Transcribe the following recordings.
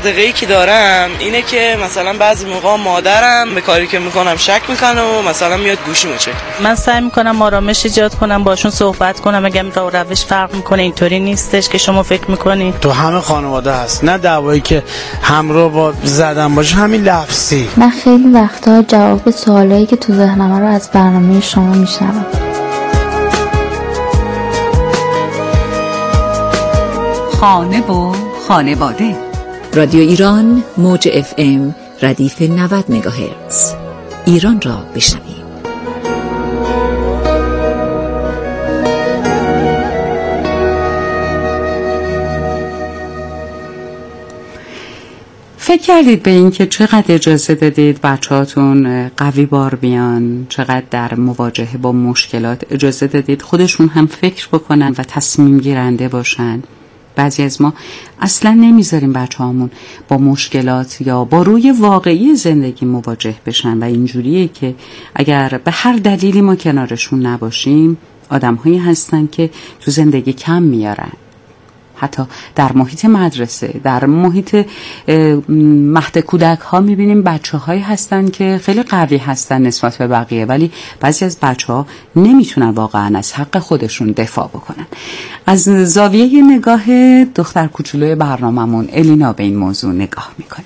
دغدغه‌ای که دارم اینه که مثلا بعضی موقع مادرم به کاری که میکنم شک میکنه و مثلا میاد گوشیمو چک. من سعی میکنم آرامش ایجاد کنم، باشون صحبت کنم، اگه روش فرق میکنه اینطوری نیستش که شما فکر میکنی. تو همه خانواده هست، نه دعوایی که همراه با زدن باشه، همین لفظی. من خیلی وقتا جواب سوالایی که تو ذهنم رو از برنامه شما میشنوم. خانه و خانواده. رادیو ایران موج FM ردیف 90 مگاهرتز. ایران را بشنوید. فکر کردید به این که چقدر اجازه دادید بچه‌هاتون قوی بار بیان، چقدر در مواجهه با مشکلات اجازه دادید خودشون هم فکر بکنن و تصمیم گیرنده باشن؟ بعضی از ما اصلا نمیذاریم بچه‌هامون با مشکلات یا با روی واقعی زندگی مواجه بشن و اینجوریه که اگر به هر دلیلی ما کنارشون نباشیم آدم‌هایی هستن که تو زندگی کم میارن. حتی در محیط مدرسه، در محیط مهد کودک ها میبینیم بچه هایی هستن که خیلی قوی هستن نسبت به بقیه، ولی بعضی از بچه ها نمیتونن واقعا از حق خودشون دفاع بکنن. از زاویه نگاه دختر کوچولوی برناممون الینا به این موضوع نگاه میکنیم.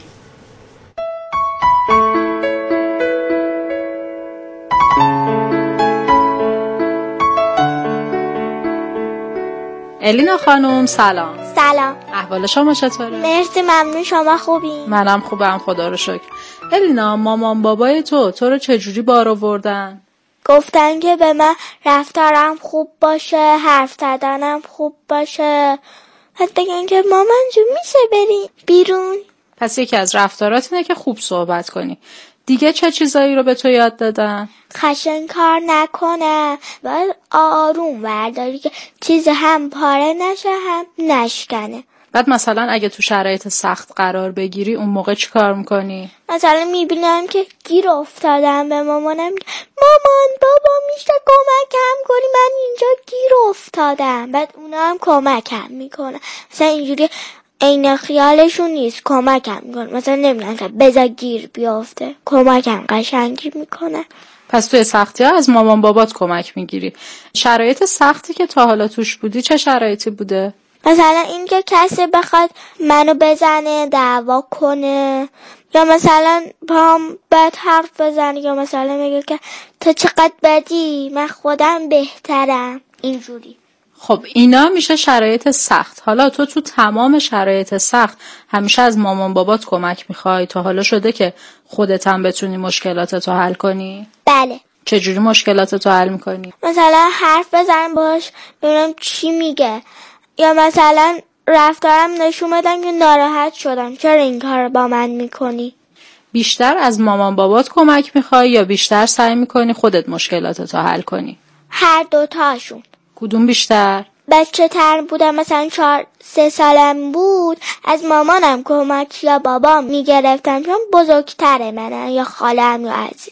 الینا خانم سلام. سلام. احوال شما چطوره؟ مرسی ممنون، شما خوبین؟ منم خوبم خدا رو شکر. الینا مامان بابای تو رو چجوری بار آوردن؟ گفتن که به من رفتارم خوب باشه، حرف زدنم خوب باشه، بعد بگن که مامان جون میشه بریم بیرون. پس یکی از رفتارات اینه که خوب صحبت کنی. دیگه چه چیزایی رو به تو یاد دادن؟ خشن کار نکنه، باید آروم برداری که چیز هم پاره نشه هم نشکنه. بعد مثلا اگه تو شرایط سخت قرار بگیری اون موقع چی کار میکنی؟ مثلا میبینم که گیر افتادم، به مامانم مامان بابا میشه کمکم کنی من اینجا گیر افتادم، بعد اونا هم کمکم میکنه. مثلا اینجوری این خیالشون نیست، کمکم میکنه. مثلا نمیدونم که بذار گیر بیافته، کمکم قشنگی میکنه. پس توی سختی ها از مامان بابات کمک میگیری. شرایط سختی که تا حالا توش بودی چه شرایطی بوده؟ مثلا این که کسی بخواد منو بزنه، دعوا کنه، یا مثلا پام بد حرف بزنه، یا مثلا میگه که تو چقدر بدی من خودم بهترم، اینجوری. خب اینا میشه شرایط سخت. حالا تو تمام شرایط سخت همیشه از مامان بابات کمک میخوای؟ تا حالا شده که خودت هم بتونی مشکلاتتو حل کنی؟ بله. چجوری مشکلاتتو حل میکنی؟ مثلا حرف بزن باش ببینم چی میگه، یا مثلا رفتارم نشون بدم که ناراحت شدم چرا این کار با من میکنی. بیشتر از مامان بابات کمک میخوای یا بیشتر سعی میکنی خودت مشکلاتتو حل کنی؟ هر دوتاشون. کدوم بیشتر؟ بچه تر بودم، مثلا 4-3 سالم بود، از مامانم کمک یا بابام میگرفتم چون بزرگتره منن، یا خالم یا عزیز.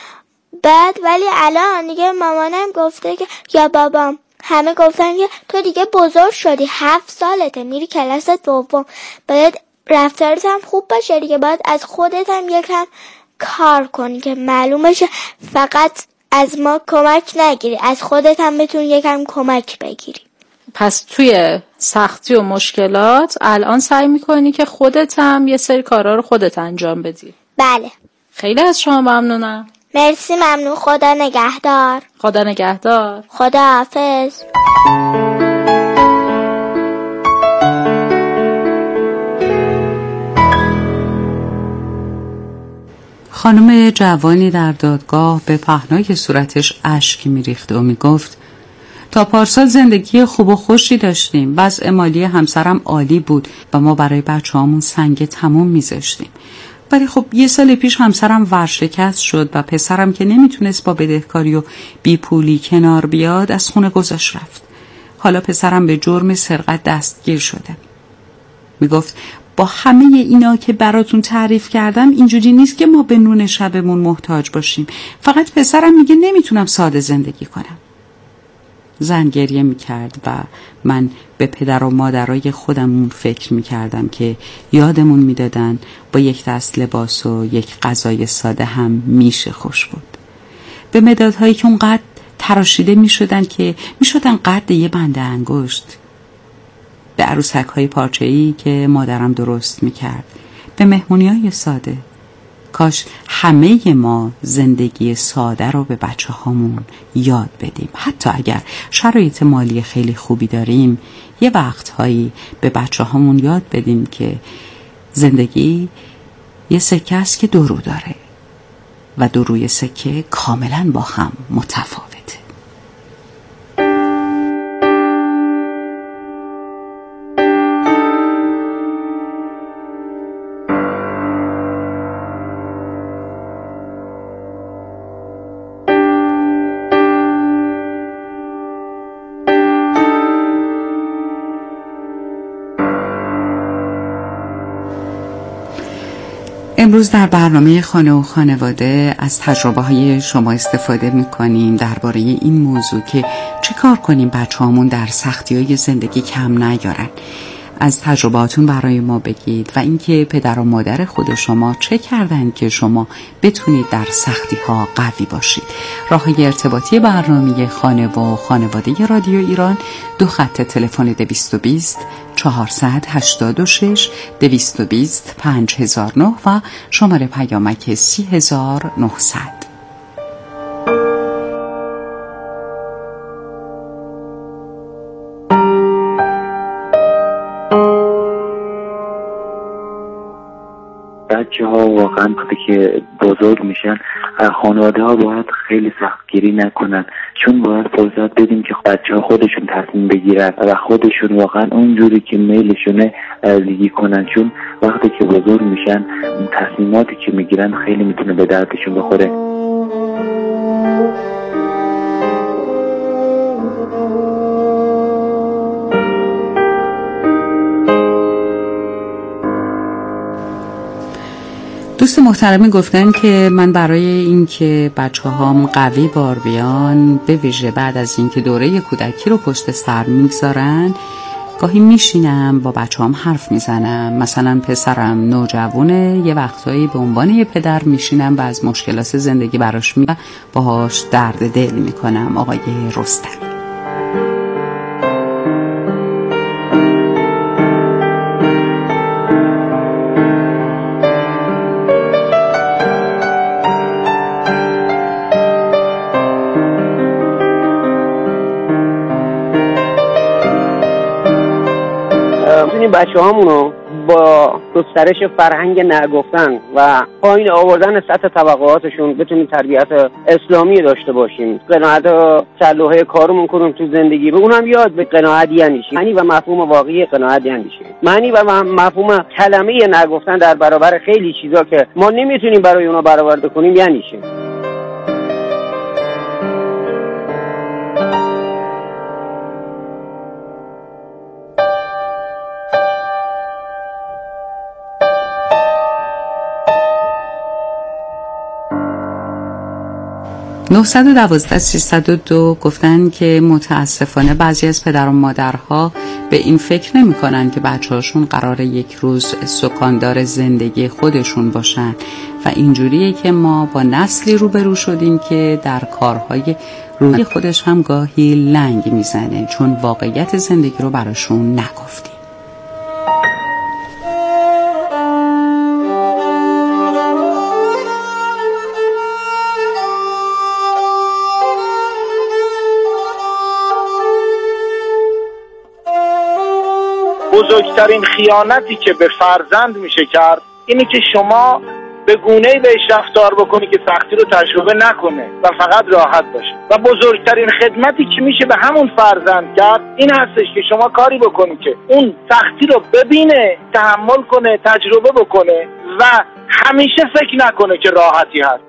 بعد ولی الان دیگه مامانم گفته که یا بابام همه گفتن که تو دیگه بزرگ شدی، 7 سالته، میری کلاس دوم، باید رفتارت هم خوب باشه دیگه، باید از خودت هم یکم کار کنی که معلومه شه فقط از ما کمک نگیری، از خودت هم بتونی یکم کمک بگیری. پس توی سختی و مشکلات الان سعی میکنی که خودت هم یه سری کارا رو خودت انجام بدی؟ بله. خیلی از شما ممنونم. مرسی ممنون. خدا نگهدار. خدا نگهدار. خدا حافظ. خانم جوانی در دادگاه به پهنای صورتش اشک میریخت و میگفت تا پارسال زندگی خوب و خوشی داشتیم، وضع مالی همسرم عالی بود و ما برای بچه‌هامون سنگ تموم میذاشتیم. ولی خب 1 سال پیش همسرم ورشکست شد و پسرم که نمیتونست با بدهکاری و بیپولی کنار بیاد از خونه گذاشت رفت. حالا پسرم به جرم سرقت دستگیر شده. میگفت با همه اینا که براتون تعریف کردم اینجوری نیست که ما به نون شبمون محتاج باشیم. فقط پسرم میگه نمیتونم ساده زندگی کنم. زن گریه میکرد و من به پدر و مادرای خودمون فکر میکردم که یادمون میدادن با یک دست لباس و یک غذای ساده هم میشه خوش بود. به مدادهایی که اونقدر تراشیده میشدن که میشدن قد یه بند انگشت، به عروسک های پارچه‌ای که مادرم درست میکرد، به مهمونی‌های ساده. کاش همه ما زندگی ساده رو به بچه هامون یاد بدیم. حتی اگر شرایط مالی خیلی خوبی داریم، یه وقتهایی به بچه هامون یاد بدیم که زندگی یه سکه است که دو رو داره و دو روی سکه کاملا با هم متفاوته. امروز در برنامه خانه و خانواده از تجربه های شما استفاده میکنیم درباره این موضوع که چه کار کنیم بچه‌هامون در سختی های زندگی کم نیارن. از تجربهاتون برای ما بگید و اینکه پدر و مادر خود شما چه کردن که شما بتونید در سختی ها قوی باشید. راه‌های ارتباطی برنامه خانه و خانواده رادیو ایران: 2 خط تلفن 220 486 220 5009 و شماره پیامک 30900. بچه ها واقعا وقتی که بزرگ میشن، خانواده ها باید خیلی سختگیری نکنن، چون باید فرصت بدیم که بچه ها خودشون تصمیم بگیرن و خودشون واقعا اونجوری که میلشونه زندگی کنن، چون وقتی که بزرگ میشن تصمیماتی که میگیرن خیلی میتونه به دردشون بخوره. دوست محترمی گفتن که من برای اینکه بچه‌هام قوی بار بیان، به ویژه بعد از اینکه دوره کودکی رو پشت سر میگذارن، گاهی میشینم با بچه‌هام حرف میزنم. مثلا پسرم نوجوانه، یه وقتایی به عنوان یه پدر میشینم و از مشکلات زندگی براش باهاش درد دل میکنم. آقای رستمی. بچه هامونو با گسترش فرهنگ نگفتن و پایین آوردن سطح طبقاتشون بتونیم تربیت اسلامی داشته باشیم. قناعت سلوحه کارمون کنیم تو زندگی، به اونم یاد به قناعت یعنی چی، معنی و مفهوم واقعی قناعت یعنی چی، معنی و مفهوم کلمه نگفتن در برابر خیلی چیزا که ما نمیتونیم برای اونا برآورده کنیم یعنی چی. 912-302 گفتن که متاسفانه بعضی از پدر و مادرها به این فکر نمی کنن که بچه‌هاشون قراره یک روز سکاندار زندگی خودشون باشن و اینجوریه که ما با نسلی روبرو شدیم که در کارهای روی خودش هم گاهی لنگ میزنه، چون واقعیت زندگی رو براشون نگفتیم. بزرگترین خیانتی که به فرزند میشه کرد اینی که شما به گونه‌ای بهش رفتار بکنی که سختی رو تجربه نکنه و فقط راحت باشه. و بزرگترین خدمتی که میشه به همون فرزند کرد این هستش که شما کاری بکنی که اون سختی رو ببینه، تحمل کنه، تجربه بکنه و همیشه فکر نکنه که راحتی هست.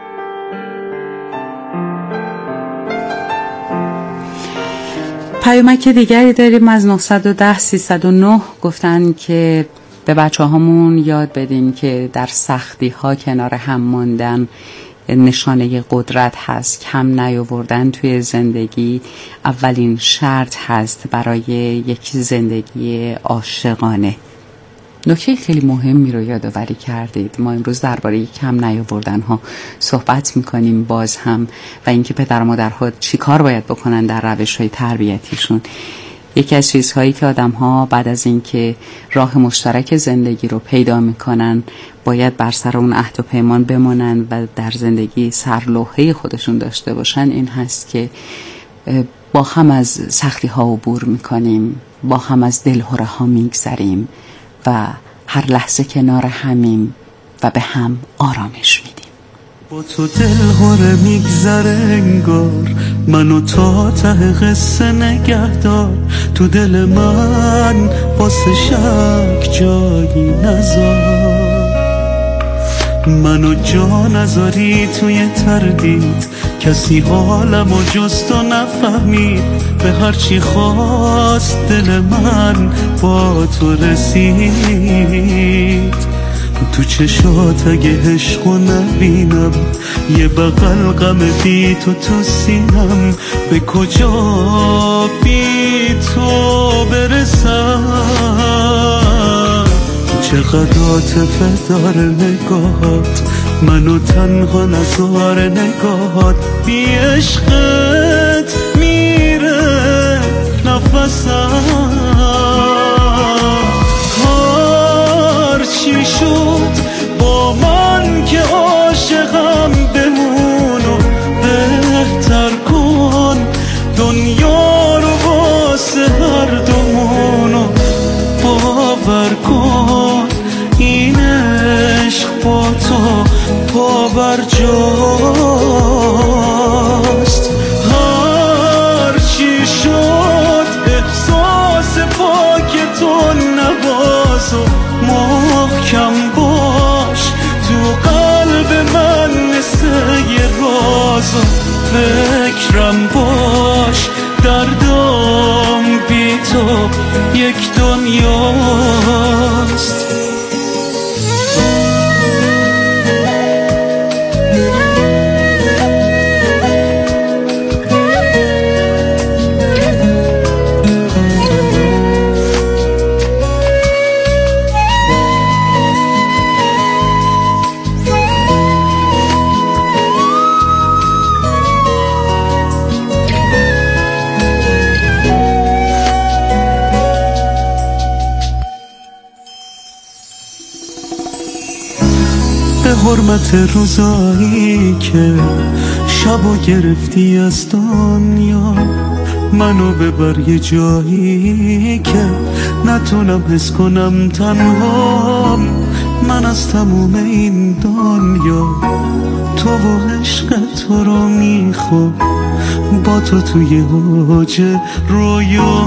پیامک دیگری داریم از 910-309 گفتن که به بچه هامون یاد بدیم که در سختی ها کنار هم ماندن نشانه قدرت هست. کم نیاوردن توی زندگی اولین شرط هست برای یک زندگی عاشقانه. نکته خیلی مهمی رو یادآوری کردید. ما امروز درباره کم نیاوردن ها صحبت میکنیم باز هم، و اینکه پدر و مادرها چی کار باید بکنن در روش های تربیتیشون. یکی از چیزهایی که آدم ها بعد از اینکه راه مشترک زندگی رو پیدا میکنن باید بر سر اون عهد و پیمان بمانن و در زندگی سرلوحه خودشون داشته باشن این هست که با هم از سختی ها عبور میکنیم، با هم از دلهره ها میگذریم و هر لحظه کنار همیم و به هم آرامش میدیم. با تو دلهره میگذره انگار، منو تا ته قصه نگهدار، تو دل من واسه شک جایی نذار، منو جا نذاری توی تردید، کسی حالمو جز تو نفهمید، به هرچی خواست دل من با تو رسید. تو چشات اگه عشقو نبینم، یه بغل غم بی تو سینم، به کجا بی تو برسم؟ چقدر عاطفه داره نگاهات، منو تنها نذار نگاهات، بی عشقت میره نفسم. چی شد با من که عاشقم، بمونو بهتر کن، دنیا رو واسه هر دومونو باور کن، این عشق با تو باور جاست. هر چی شد احساس پاک تو نبازو، محکم باش تو قلب من مثل یه رازو، فکرم باش دردم بی تو یک دنیاست. حرمت روزایی که شبو گرفتی از دنیا، منو ببر یه جایی که نتونم حس کنم تنها، من از تموم این دنیا تو و عشق تو رو میخوام، با تو توی اوج رویا.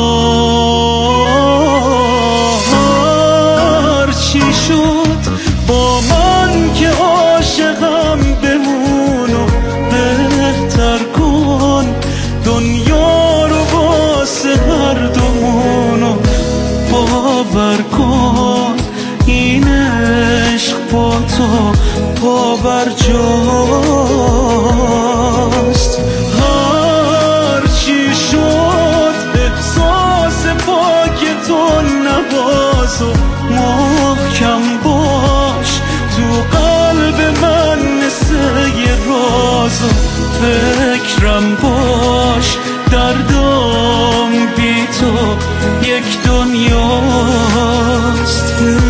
هر چی شد با من که عاشقم، بمونو بهتر کن، دنیا رو واسه هر دومونو باور کن، این عشق با تو باور جاست. هر چی شد احساس پاک تو نبازو، محکم باش تو قلب من مثل یه رازو، فکرم باش دردم بی تو یک دنیاست.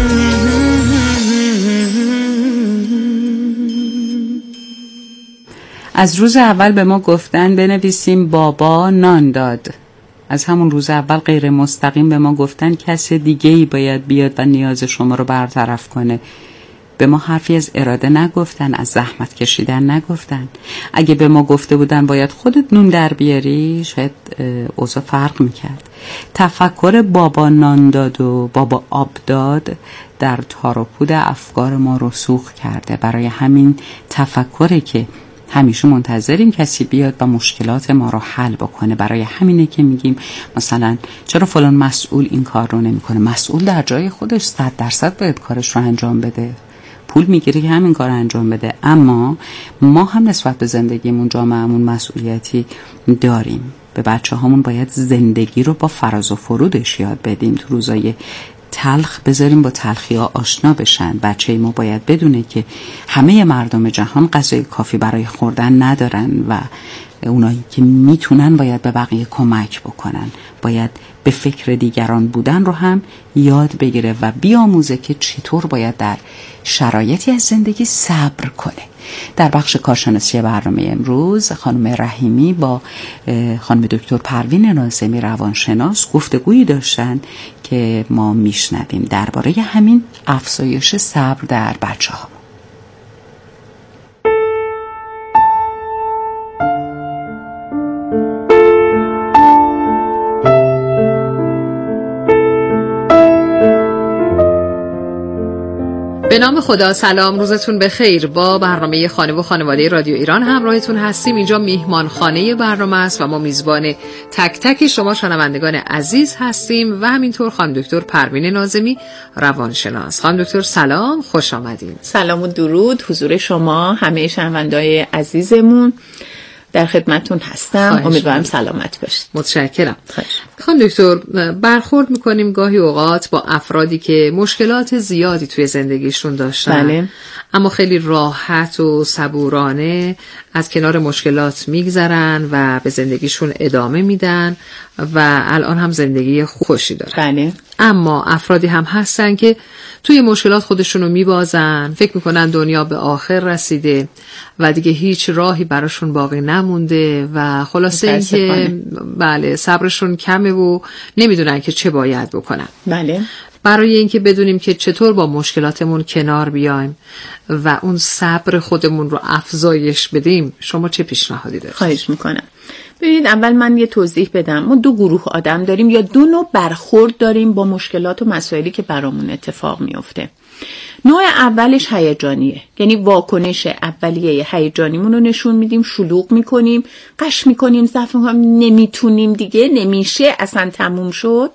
از روز اول به ما گفتن بنویسیم بابا نان داد. از همون روز اول غیر مستقیم به ما گفتن کس دیگه‌ای باید بیاد و نیاز شما رو برطرف کنه. به ما حرفی از اراده نگفتن، از زحمت کشیدن نگفتن. اگه به ما گفته بودن باید خودت نون در بیاری، شاید اوضاع فرق میکرد. تفکر بابا نان داد و بابا آب داد در تار و پود افکار ما رسوخ کرده. برای همین تفکره که همیشه منتظریم کسی بیاد و مشکلات ما رو حل بکنه. برای همینه که میگیم مثلا چرا فلان مسئول این کار رو نمیکنه؟ مسئول در جای خودش 100% باید کارش رو انجام بده. پول میگیره که همین کار انجام بده. اما ما هم نسبت به زندگیمون، جامعهمون مسئولیتی داریم. به بچه هامون باید زندگی رو با فراز و فرودش یاد بدیم. تو روزای تلخ بذاریم با تلخی ها آشنا بشن. بچه ما باید بدونه که همه مردم جهان غذای کافی برای خوردن ندارن و اونایی که میتونن باید به بقیه کمک بکنن. باید به فکر دیگران بودن رو هم یاد بگیره و بیاموزه که چطور باید در شرایطی از زندگی صبر کنه. در بخش کارشناسی برنامه امروز خانم رحیمی با خانم دکتر پروین ناظمی روانشناس گفتگویی داشتن که ما میشنویم درباره همین افزایش صبر در بچه‌ها. به نام خدا. سلام، روزتون بخیر. با برنامه خانه و خانواده رادیو ایران همراهتون هستیم. اینجا میهمان خانه برنامه است و ما میزبان تک تک شما شنوندگان عزیز هستیم و همینطور خانم دکتر پروین ناظمی روانشناس. خانم دکتر سلام، خوش آمدین. سلام و درود حضور شما همه شنونده‌های عزیزمون، در خدمتون هستم. امیدوارم سلامت باشید. متشکرم. خانم دکتر، برخورد میکنیم گاهی اوقات با افرادی که مشکلات زیادی توی زندگیشون داشتن. بله. اما خیلی راحت و صبورانه از کنار مشکلات میگذرن و به زندگیشون ادامه میدن و الان هم زندگی خوشی دارن. بله. اما افرادی هم هستن که توی مشکلات خودشونو میبازن، فکر میکنن دنیا به آخر رسیده و دیگه هیچ راهی براشون باقی نمونده و خلاصه اینکه بله صبرشون کمه و نمیدونن که چه باید بکنن. بله. برای اینکه بدونیم که چطور با مشکلاتمون کنار بیایم و اون صبر خودمون رو افزایش بدیم، شما چه پیشنهادی دارید؟ خواهش میکنم. ببینید، اول من یه توضیح بدم. ما دو گروه آدم داریم یا دو نوع برخورد داریم با مشکلات و مسائلی که برامون اتفاق میفته. نوع اولش هیجانیه، یعنی واکنش اولیه هیجانیمون رو نشون میدیم، شلوغ میکنیم، قش میکنیم، ضعف میکنیم، نمیتونیم دیگه، نمیشه، اصلا تموم شد.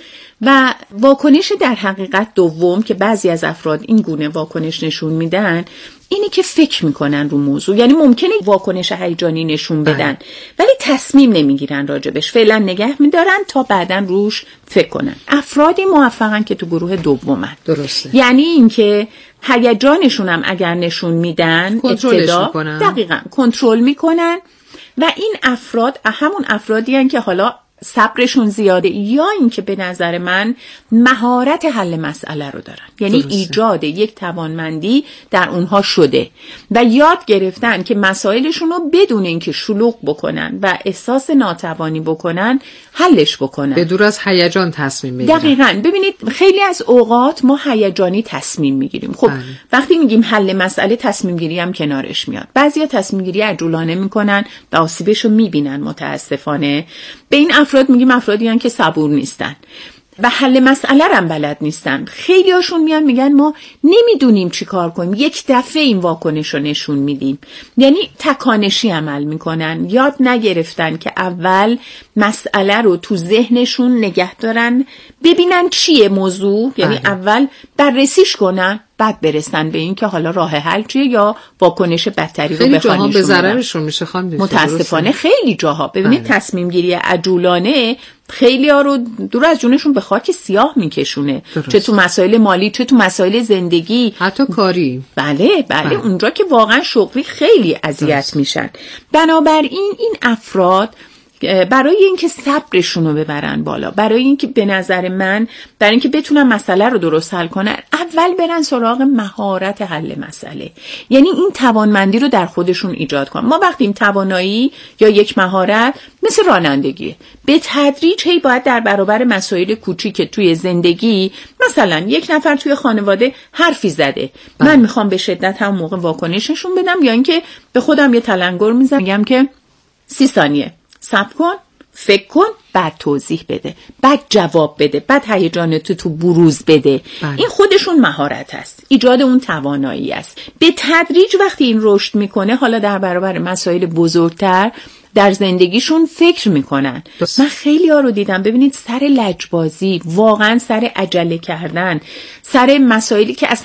و واکنش در حقیقت دوم که بعضی از افراد این گونه واکنش نشون میدن اینی که فکر میکنن رو موضوع، یعنی ممکنه واکنش هیجانی نشون بدن ولی تصمیم نمیگیرن راجبش، فعلا نگه میدارن تا بعداً روش فکر کنن. افرادی موفقن که تو گروه دومن. درسته. یعنی اینکه هیجانشون هم اگر نشون میدن ابتدا دقیقاً کنترل میکنن و این افراد همون افرادی هستن که حالا صبرشون زیاده یا اینکه به نظر من مهارت حل مسئله رو دارن، یعنی درسته. ایجاد یک توانمندی در اونها شده و یاد گرفتن که مسائلشون رو بدون اینکه شلوغ بکنن و احساس ناتوانی بکنن حلش بکنن، به دور از هیجان تصمیم بگیرن. دقیقاً. ببینید خیلی از اوقات ما هیجانی تصمیم میگیریم. خب وقتی میگیم حل مسئله، تصمیم گیری هم کنارش میاد. بعضیا تصمیم گیری عجولانه میکنن و آسیبش رو میبینن. متاسفانه به این افراد میگیم افرادی هستن که صبور نیستن و حل مسئله هم بلد نیستن. خیلی هاشون میان میگن ما نمیدونیم چی کار کنیم، یک دفعه این واکنش رو نشون میدیم، یعنی تکانشی عمل میکنن. یاد نگرفتن که اول مسئله رو تو ذهنشون نگه دارن، ببینن چیه موضوع، یعنی اول بررسیش کنن، بعد برسن به این که حالا راه حل چیه یا واکنش بدتری رو بخوان. خیلی به ضررشون میشه خانم. متاسفانه خیلی جاها ببینید تصمیم گیری عجولانه خیلی ها رو دور از جونشون به خاک سیاه میکشونه. چه تو مسائل مالی، چه تو مسائل زندگی، حتی کاری. بله. اونجا که واقعا شغلی خیلی اذیت میشن. بنابراین این افراد برای اینکه صبرشون رو ببرن بالا، برای اینکه به نظر من برای اینکه بتونن مسئله رو درست حل کنن، اول برن سراغ مهارت حل مسئله، یعنی این توانمندی رو در خودشون ایجاد کنن. ما وقتی این توانایی یا یک مهارت مثل رانندگیه، به تدریج هی باید در برابر مسائل کوچیک توی زندگی، مثلا یک نفر توی خانواده حرفی زده، من میخوام به شدت هم موقع واکنششون بدم یا اینکه به خودم یه تلنگر میزنم میگم که 30 ثانیه صبر کن، فکر کن، بعد توضیح بده، بعد جواب بده، بعد هیجانتو تو بروز بده. این خودشون مهارت است، ایجاد اون توانایی است. به تدریج وقتی این رشد میکنه، حالا در برابر مسائل بزرگتر در زندگیشون فکر میکنن. من خیلی ها رو دیدم، ببینید سر لجبازی، واقعا سر عجله کردن، سر مسائلی که اصلا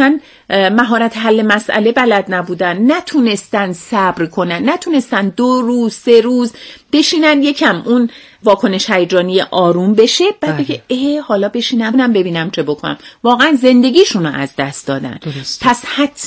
مهارت حل مسئله بلد نبودن، نتونستن صبر کنن، نتونستن 2 روز 3 روز بشینن یکم اون واکنش هیجانی آروم بشه، بعد بگه حالا بشینم ببینم چه بکنم، واقعا زندگیشون رو از دست دادن. پس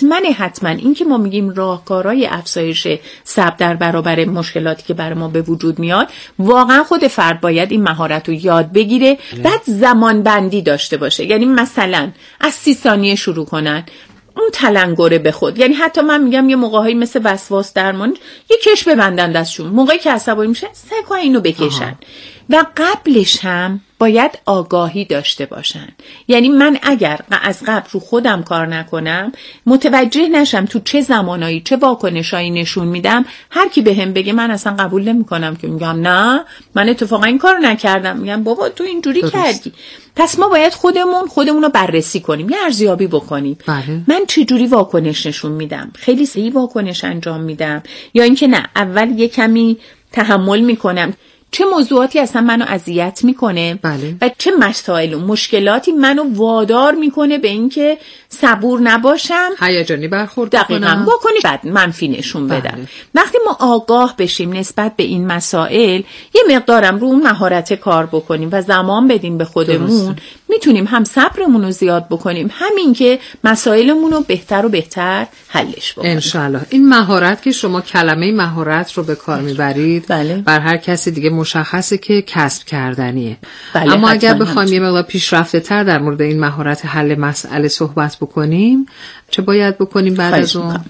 حتما این که ما میگیم راهکارهای افزایش صبر در برابر مشکلاتی که برای ما به وجود میاد، واقعا خود فرد باید این مهارت رو یاد بگیره. بعد زمان بندی داشته باشه، یعنی مثلا از 30 ثانیه شروع کنن اون تلنگره به خود. یعنی حتی من میگم یه موقع‌هایی مثل وسواس درمان یه کش ببندن دستشون، موقعی که عصبانی میشه سعی کنن اینو بکشن. و قبلش هم باید آگاهی داشته باشن. یعنی من اگر از قبل رو خودم کار نکنم، متوجه نشم تو چه زمانایی چه واکنشایی نشون میدم، هر کی بهم بگه من اصلا قبول نمیکنم، که میگم نه من اتفاقا این کارو نکردم، میگم بابا تو اینجوری کردی. پس ما باید خودمون رو بررسی کنیم، یه ارزیابی بکنیم. من چه جوری واکنش نشون میدم؟ خیلی سریع واکنش انجام میدم یا اینکه نه اول یه کمی تحمل میکنم؟ چه موضوعاتی اصلا منو اذیت میکنه و چه مسائل و مشکلاتی منو وادار میکنه به اینکه صبور نباشم، هیجانی برخورد کنم، واکنش بعد منفی نشون بدم. وقتی ما آگاه بشیم نسبت به این مسائل، یه مقدارم رو اون مهارت کار بکنیم و زمان بدیم به خودمون، میتونیم هم صبرمون رو زیاد بکنیم، همین که مسائلمون رو بهتر و بهتر حلش بکنیم انشالله. این مهارت که شما کلمه مهارت رو به کار میبرید، بر هر کسی دیگه مشخصه که کسب کردنیه. اما اگر بخوایم یه مقدار پیشرفته تر در مورد این مهارت حل مسئله صحبت بکنیم، چه باید بکنیم بعد از اون؟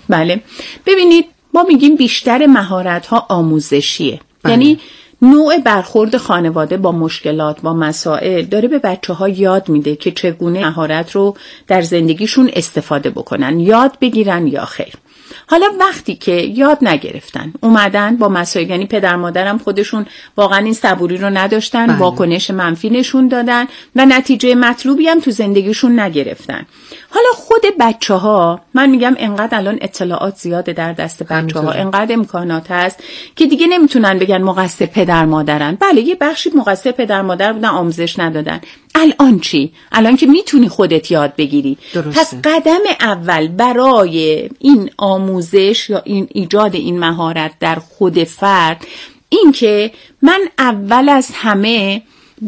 ببینید ما میگیم بیشتر مهارت ها آموزشیه. یعنی نوع برخورد خانواده با مشکلات، با مسائل داره به بچه‌ها یاد میده که چگونه مهارت رو در زندگیشون استفاده بکنن، یاد بگیرن یا خیر. حالا وقتی که یاد نگرفتن اومدن با مسائل، یعنی پدر مادرم خودشون واقعا این صبوری رو نداشتن، واکنش منفی نشون دادن و نتیجه مطلوبی هم تو زندگیشون نگرفتن. حالا خود بچه‌ها، من میگم انقدر الان اطلاعات زیاده در دست بچه‌ها، انقدر امکانات هست که دیگه نمیتونن بگن مقصر پدر مادرن. بله یه بخشی مقصر پدر مادر بودن، آموزش ندادن. الان چی؟ الان که میتونی خودت یاد بگیری. پس قدم اول برای این آموزش یا این ایجاد این مهارت در خود فرد، این که من اول از همه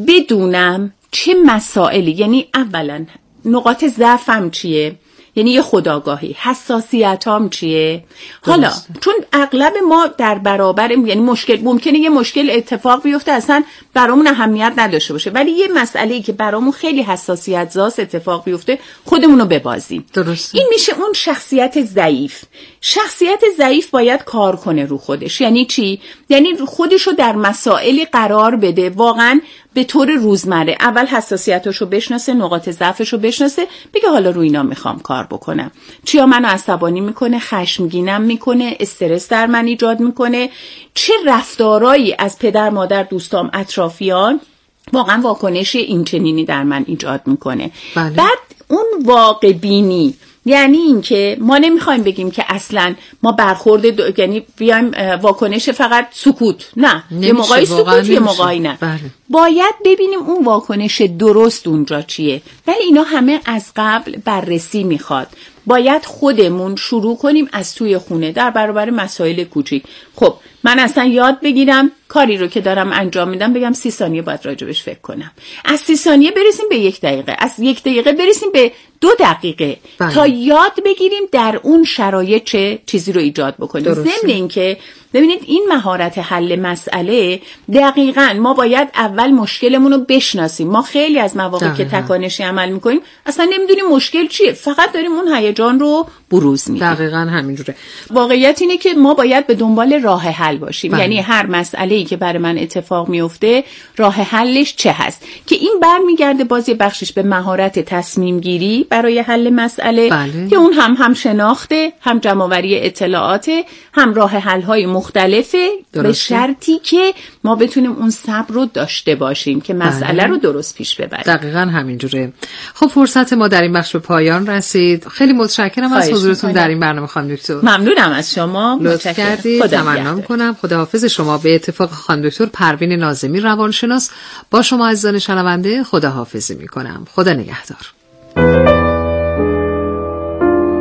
بدونم چه مسائلی، یعنی اولا نقاط ضعفم چیه، یعنی یه خودآگاهی، حساسیتام چیه. حالا چون اغلب ما در برابر، یعنی ممکنه یه مشکل اتفاق بیفته اصلا برامون اهمیت نداشته باشه، ولی یه مسئله‌ای که برامون خیلی حساسیت زاست اتفاق بیفته، خودمونو ببازیم. این میشه اون شخصیت ضعیف. شخصیت ضعیف باید کار کنه رو خودش. یعنی چی؟ یعنی خودشو در مسائلی قرار بده، واقعا به طور روزمره اول حساسیتاشو بشناسه، نقاط ضعفشو بشناسه، بگه حالا رو اینا میخوام کار بکنم. چیا منو عصبانی میکنه، خشمگینم میکنه، استرس در من ایجاد میکنه، چه رفتارایی از پدر، مادر، دوستام، اطرافیان واقعا واکنش این چنینی در من ایجاد میکنه. بعد اون واقع بینی، یعنی این که ما نمیخوایم بگیم که اصلا ما برخورد یعنی بیایم واکنش فقط سکوت، نه، یه موقعی سکوت یه موقعی نه. باید ببینیم اون واکنش درست اونجا چیه. ولی اینا همه از قبل بررسی میخواد. باید خودمون شروع کنیم از توی خونه در برابر مسائل کوچیک. خب من اصلا یاد بگیرم کاری رو که دارم انجام میدم بگم 30 ثانیه باید راجبش فکر کنم، از 30 ثانیه برسیم به 1 دقیقه، از 1 دقیقه برسیم به 2 دقیقه تا یاد بگیریم در اون شرایط چه چیزی رو ایجاد بکنیم. ضمن این که ببینید این مهارت حل مسئله دقیقاً ما باید اول مشکلمون رو بشناسیم. ما خیلی از مواقع که تکانشی عمل میکنیم اصلا نمیدونیم مشکل چیه، فقط داریم اون هیجان رو بروز میدیم. دقیقاً همینجوره. واقعیت اینه که ما باید به دنبال راه حل باشیم. یعنی هر مسئله‌ای که برای من اتفاق میفته راه حلش چه هست، که این برمیگرده باز یه بخشش به مهارت تصمیم گیری برای حل مسئله که اون هم شناخته، هم جمع‌آوری اطلاعات، هم راه حل‌های مختلفه، به شرطی که ما بتونیم اون صبر رو داشته باشیم که مسئله رو درست پیش ببریم. دقیقاً همینجوره. خب فرصت ما در این بخش به پایان رسید. خیلی متشکرم از حضورتون در این برنامه خانم دکتر. ممنونم از شما. لطف کردید. تمنا می‌کنم خداحافظ شما. به اتفاق خانم دکتر پروین ناظمی روانشناس با شما عزیزان شنونده خداحافظی می‌کنم. خدا نگهدار.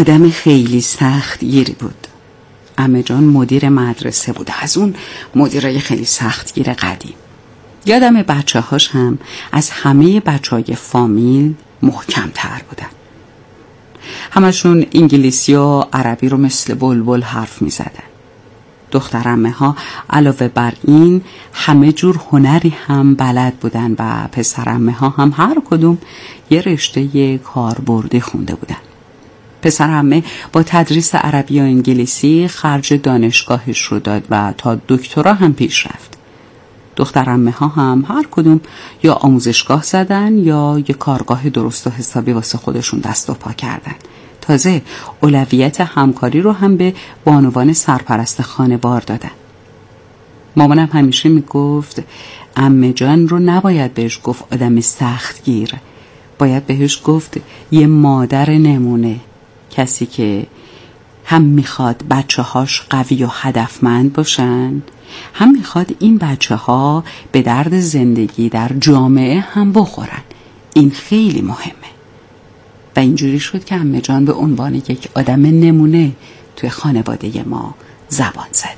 آدم خیلی سختگیری بود. عمه جان مدیر مدرسه بود، از اون مدیرای خیلی سختگیر قدیم. یادم بچه هاش هم از همه بچه های فامیل محکم تر بودن. همشون انگلیسی و عربی رو مثل بلبل حرف می زدن. دختر عمه ها علاوه بر این همه جور هنری هم بلد بودن و پسر عمه ها هم هر کدوم یه رشته کاربردی خونده بودن. پسر عمه با تدریس عربی و انگلیسی خرج دانشگاهش رو داد و تا دکترا هم پیش رفت. دختر عمه ها هم هر کدوم یا آموزشگاه زدن یا یه کارگاه درست و حسابی واسه خودشون دست و پا کردن. تازه اولویت همکاری رو هم به بانوان سرپرست خانوار دادن. مامانم همیشه میگفت عمه جان رو نباید بهش گفت آدم سختگیر، باید بهش گفت یه مادر نمونه، کسی که هم میخواد بچه هاش قوی و هدفمند باشن، هم میخواد این بچه ها به درد زندگی در جامعه هم بخورن. این خیلی مهمه. و اینجوری شد که عمه جان به عنوان یک آدم نمونه توی خانواده ما زبان زده.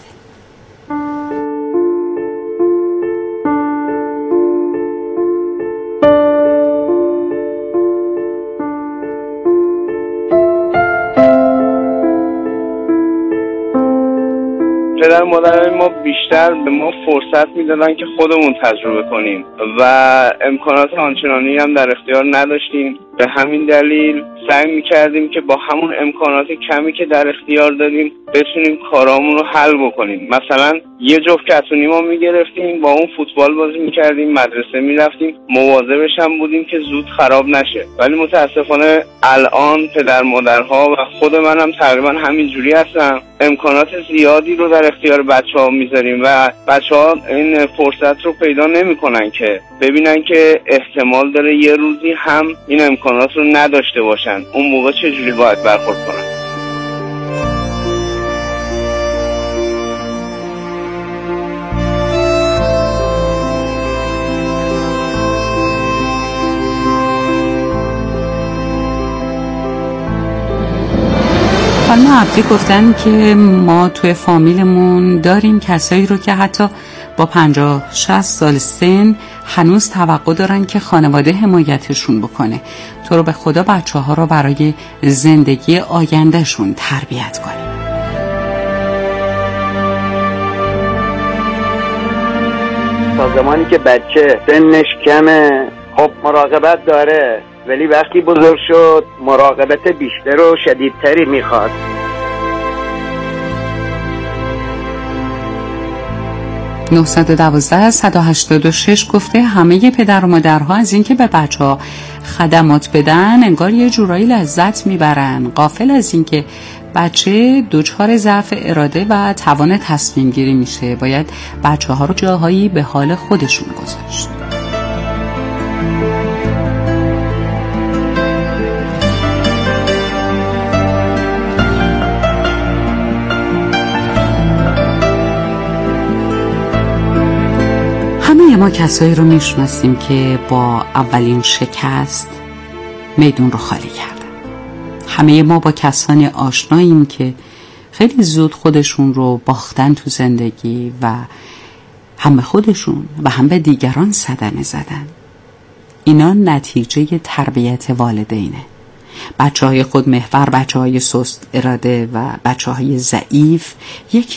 پدر مادر ما بیشتر به ما فرصت میدادن که خودمون تجربه کنیم و امکانات آنچنانی هم در اختیار نداشتیم. به همین دلیل سعی میکردیم که با همون امکانات کمی که در اختیار داریم بتونیم کارامون رو حل بکنیم. مثلا یه جفت کتونی ما میگرفتیم، با اون فوتبال بازی میکردیم، مدرسه میرفتیم، مواظبش هم بودیم که زود خراب نشه. ولی متاسفانه الان پدر مادرها و خود منم تقریبا همینجوری هستم، امکانات زیادی رو در اختیار بچه‌ها میذاریم و بچه‌ها این فرصت رو پیدا نمی‌کنن که ببینن که احتمال داره یه روزی هم این امکانات رو نداشته باشن. اون موقع چجوری باید برخورد کنن؟ خانم عبدی گفتن که ما توی فامیلمون داریم کسایی رو که حتی با 50-60 سال سن هنوز توقع دارن که خانواده حمایتشون بکنه. تو رو به خدا بچه ها رو برای زندگی آیندهشون تربیت کنیم. تا زمانی که بچه سنش کمه خب مراقبت داره، ولی وقتی بزرگ شد مراقبت بیشتر و شدیدتری میخواد. (912-186) گفته همه پدر و مادرها از اینکه به بچه‌ها خدمات بدن انگار یه جورایی لذت میبرن، غافل از اینکه بچه دچار ضعف اراده و توان تصمیم گیری میشه. باید بچه‌ها رو جاهایی به حال خودشون گذاشت. همه ما کسایی رو میشناسیم که با اولین شکست میدون رو خالی کردن. همه ما با کسانی آشناییم که خیلی زود خودشون رو باختن تو زندگی و هم به خودشون و هم به دیگران صدمه زدن. اینا نتیجه تربیت والدینه. بچه‌های خودمحور، بچه‌های سست اراده و بچه‌های ضعیف یک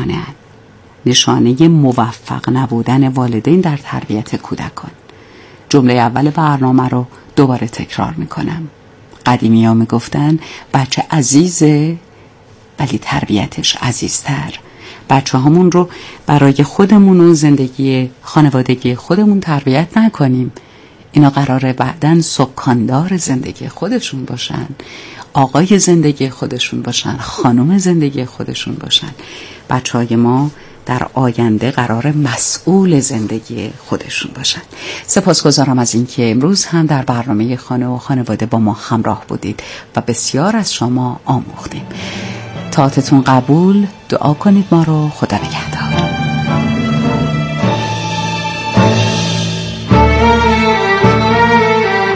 نشانه موفق نبودن والدین در تربیت کودکان. جمله اول برنامه رو دوباره تکرار میکنم. قدیمی ها میگفتن بچه عزیزه ولی تربیتش عزیزتر. بچه همون رو برای خودمون و زندگی خانوادگی خودمون تربیت نکنیم. اینا قراره بعدن سکاندار زندگی خودشون باشن، آقای زندگی خودشون باشن، خانم زندگی خودشون باشن. بچه های ما در آینده قرار مسئول زندگی خودشون باشن. سپاسگزارم از اینکه امروز هم در برنامه خانه و خانواده با ما همراه بودید و بسیار از شما آموختیم. طاعتتون قبول. دعا کنید ما رو. خدا نگهدار.